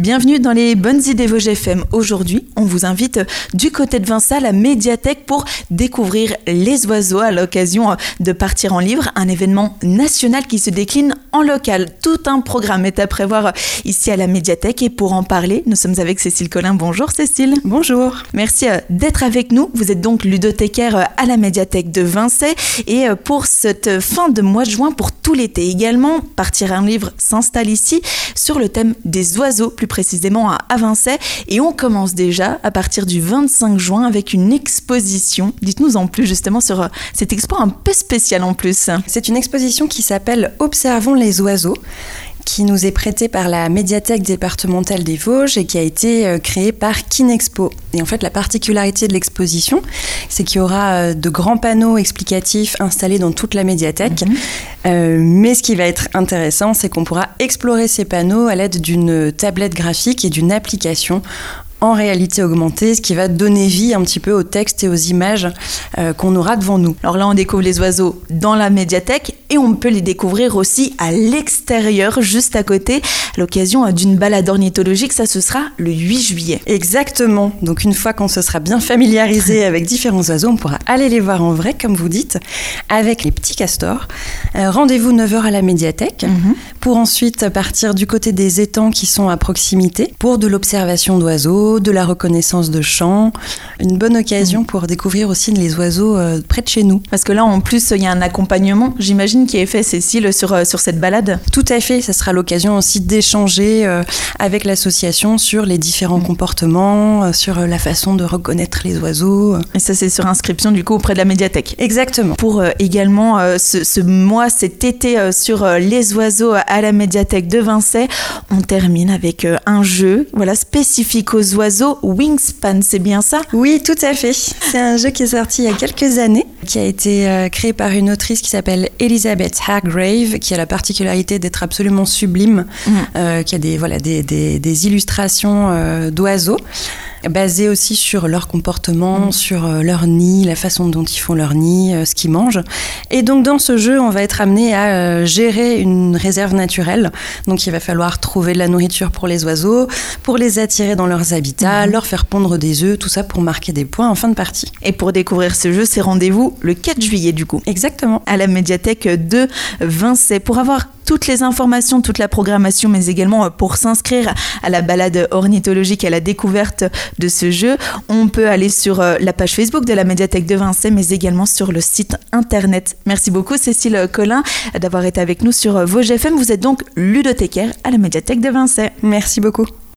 Bienvenue dans les bonnes idées Vosges FM. Aujourd'hui, on vous invite du côté de Vinçay à la médiathèque pour découvrir les oiseaux à l'occasion de Partir en livre, un événement national qui se décline en local. Tout un programme est à prévoir ici à la médiathèque et pour en parler, nous sommes avec Cécile Collin. Bonjour Cécile. Bonjour. Merci d'être avec nous. Vous êtes donc ludothécaire à la médiathèque de Vinçay et pour cette fin de mois de juin, pour tout l'été également, Partir en livre s'installe ici sur le thème des oiseaux, plus précisément à Vinçay. Et on commence déjà à partir du 25 juin avec une exposition. Dites-nous en plus justement sur cette expo un peu spéciale en plus. C'est une exposition qui s'appelle « Observons les oiseaux », qui nous est prêtée par la médiathèque départementale des Vosges et qui a été créée par Kinexpo. Et en fait, la particularité de l'exposition, c'est qu'il y aura de grands panneaux explicatifs installés dans toute la médiathèque. Mais ce qui va être intéressant, c'est qu'on pourra explorer ces panneaux à l'aide d'une tablette graphique et d'une application en réalité augmentée, ce qui va donner vie un petit peu aux textes et aux images qu'on aura devant nous. Alors là, on découvre les oiseaux dans la médiathèque et on peut les découvrir aussi à l'extérieur, juste à côté, à l'occasion d'une balade ornithologique. Ça, ce sera le 8 juillet. Exactement. Donc une fois qu'on se sera bien familiarisé avec différents oiseaux, on pourra aller les voir en vrai, comme vous dites, avec les petits castors. Rendez-vous 9h à la médiathèque pour ensuite partir du côté des étangs qui sont à proximité pour de l'observation d'oiseaux, de la reconnaissance de chants, une bonne occasion pour découvrir aussi les oiseaux près de chez nous. Parce que là, en plus, il y a un accompagnement, j'imagine, qui est fait, Cécile, sur cette balade. Tout à fait, ça sera l'occasion aussi d'échanger avec l'association sur les différents comportements, sur la façon de reconnaître les oiseaux. Et ça, c'est sur inscription, du coup, auprès de la médiathèque. Exactement. Pour également ce mois, cet été, sur les oiseaux à la médiathèque de Vinçay, on termine avec un jeu spécifique aux oiseaux, Wingspan, c'est bien ça ? Oui, tout à fait. C'est un jeu qui est sorti il y a quelques années, qui a été créé par une autrice qui s'appelle Elizabeth Hargrave, qui a la particularité d'être absolument sublime, qui a des illustrations d'oiseaux, basées aussi sur leur comportement, sur leur nid, la façon dont ils font leur nid, ce qu'ils mangent. Et donc dans ce jeu, on va être amené à gérer une réserve naturelle. Donc il va falloir trouver de la nourriture pour les oiseaux, pour les attirer dans leurs habitats, leur faire pondre des œufs, tout ça pour marquer des points en fin de partie. Et pour découvrir ce jeu, c'est rendez-vous le 4 juillet du coup. Exactement. À la médiathèque de Vinçay. Pour avoir toutes les informations, toute la programmation, mais également pour s'inscrire à la balade ornithologique, à la découverte de ce jeu, on peut aller sur la page Facebook de la médiathèque de Vinçay, mais également sur le site internet. Merci beaucoup Cécile Collin d'avoir été avec nous sur Vosges FM. Vous êtes donc ludothécaire à la médiathèque de Vinçay. Merci beaucoup.